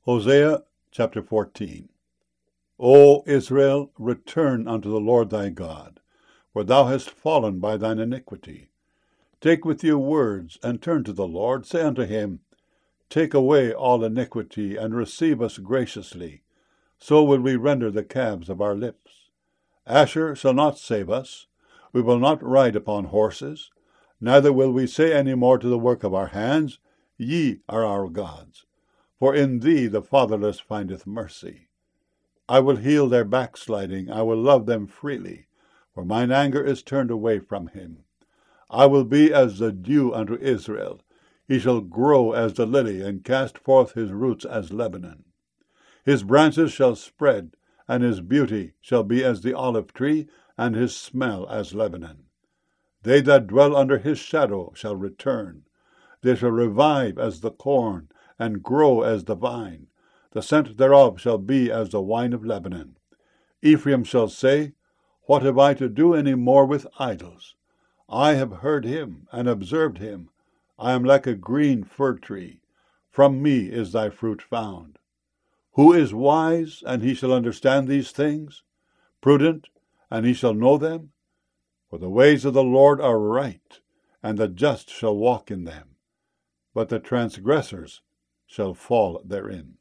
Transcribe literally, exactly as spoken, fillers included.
Hosea chapter fourteen. O Israel, return unto the Lord thy God, for thou hast fallen by thine iniquity. Take with you words, and turn to the Lord. Say unto him, Take away all iniquity, and receive us graciously. So will we render the calves of our lips. Asher shall not save us. We will not ride upon horses. Neither will we say any more to the work of our hands, Ye are our gods. For in thee the fatherless findeth mercy. I will heal their backsliding, I will love them freely, for mine anger is turned away from him. I will be as the dew unto Israel. He shall grow as the lily, and cast forth his roots as Lebanon. His branches shall spread, and his beauty shall be as the olive tree, and his smell as Lebanon. They that dwell under his shadow shall return. They shall revive as the corn, and grow as the vine. The scent thereof shall be as the wine of Lebanon. Ephraim shall say, What have I to do any more with idols? I have heard him, and observed him. I am like a green fir tree. From me is thy fruit found. Who is wise, and he shall understand these things? Prudent, and he shall know them? For the ways of the Lord are right, and the just shall walk in them, but the transgressors shall fall therein.